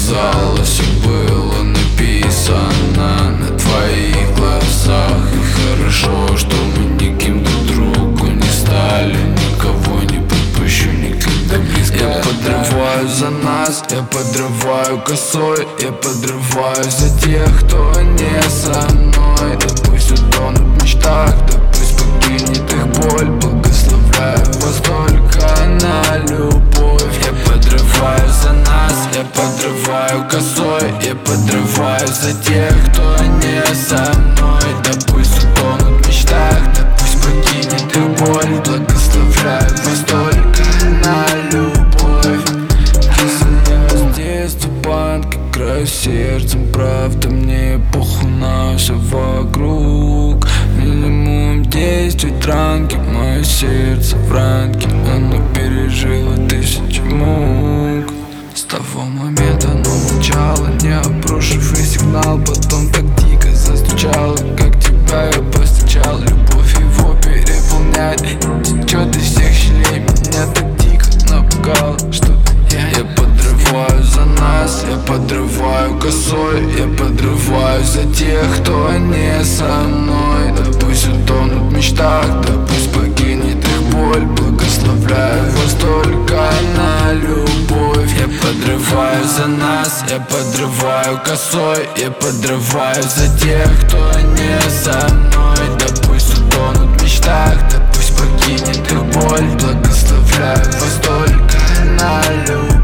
казалось, и было написано на твоих глазах. И хорошо, что мы никем друг другу не стали. Никого не подпущу никогда близко. Я подрываю за нас, я подрываю косой. Я подрываю за тех, кто не со мной. Да пусть утонут в мечтах, да пусть покинет их боль. Благословляю вас только на любовь. Я подрываю за нас, я подрываю косой. Я подрываю за тех, кто не со мной. Да пусть утонут в мечтах, да пусть покинет их боль. Благословляю вас только на любовь. Если я с детства банк, играю сердцем, правда мне похуй на все вокруг. Минимум 10 ранки, мое сердце в ранке. Оно пережило 1000 мук. С того момента оно молчало, не опрошив и сигнал. Потом так дико застучало, как тебя я повстречал. Любовь его переполняет, течет из всех щелей. Меня так дико напугало, что я подрываю за нас, я подрываю косой. Я подрываю за тех, кто не со мной. Да пусть утонут в мечтах, да пусть покинет их боль. Благословляю вас только на любовь. Я подрываю за нас, я подрываю косой. Я подрываю за тех, кто не со мной. Да пусть утонут в мечтах, да пусть покинет их боль. Благословляю вас только на любовь.